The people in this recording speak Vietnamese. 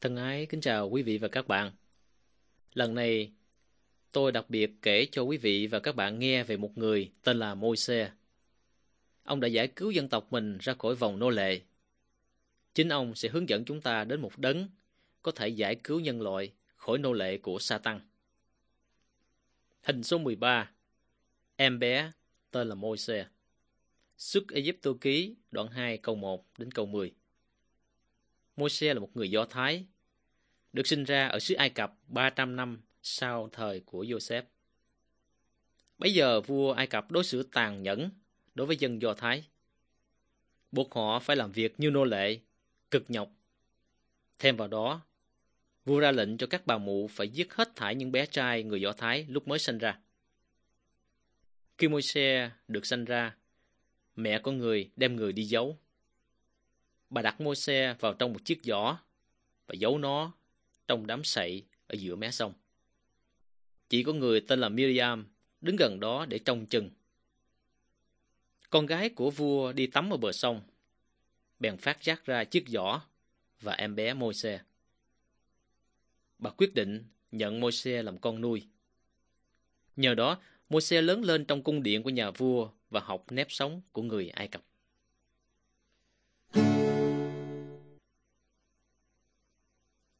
Thân ái kính chào quý vị và các bạn. Lần này tôi đặc biệt kể cho quý vị và các bạn nghe về một người tên là Môi-se. Ông đã giải cứu dân tộc mình ra khỏi vòng nô lệ. Chính ông sẽ hướng dẫn chúng ta đến một đấng có thể giải cứu nhân loại khỏi nô lệ của Sa-tăng. Hình số 13. Em bé tên là Môi-se. Xuất Ê-díp-tô ký đoạn 2 câu 1 đến câu 10. Môi-se là một người Do Thái, được sinh ra ở xứ Ai Cập 300 năm sau thời của Giô-xép. Bấy giờ vua Ai Cập đối xử tàn nhẫn đối với dân Do Thái, buộc họ phải làm việc như nô lệ, cực nhọc. Thêm vào đó, vua ra lệnh cho các bà mụ phải giết hết thảy những bé trai người Do Thái lúc mới sinh ra. Khi Môi-se được sanh ra, mẹ của người đem người đi giấu. Bà đặt Môi-se vào trong một chiếc giỏ và giấu nó trong đám sậy ở giữa mé sông. Chỉ có người tên là Miriam đứng gần đó để trông chừng. Con gái của vua đi tắm ở bờ sông, bèn phát giác ra chiếc giỏ và em bé Môi-se. Bà quyết định nhận Môi-se làm con nuôi. Nhờ đó, Môi-se lớn lên trong cung điện của nhà vua và học nếp sống của người Ai Cập.